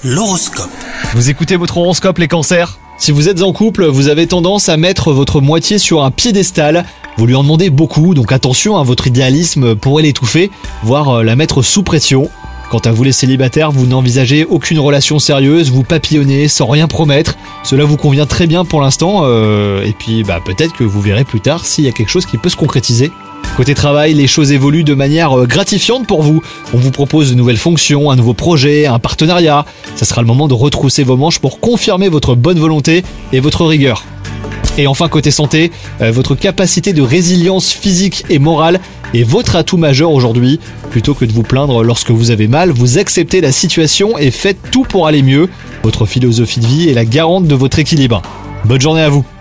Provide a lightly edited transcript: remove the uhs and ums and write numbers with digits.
L'horoscope. Vous écoutez votre horoscope les cancers ? Si vous êtes en couple, vous avez tendance à mettre votre moitié sur un piédestal. Vous lui en demandez beaucoup, donc attention, votre idéalisme pourrait l'étouffer, voire la mettre sous pression. Quant à vous les célibataires, vous n'envisagez aucune relation sérieuse, vous papillonnez sans rien promettre. Cela vous convient très bien pour l'instant, et puis peut-être que vous verrez plus tard s'il y a quelque chose qui peut se concrétiser. Côté travail, les choses évoluent de manière gratifiante pour vous. On vous propose de nouvelles fonctions, un nouveau projet, un partenariat. Ça sera le moment de retrousser vos manches pour confirmer votre bonne volonté et votre rigueur. Et enfin côté santé, votre capacité de résilience physique et morale est votre atout majeur aujourd'hui. Plutôt que de vous plaindre lorsque vous avez mal, vous acceptez la situation et faites tout pour aller mieux. Votre philosophie de vie est la garante de votre équilibre. Bonne journée à vous.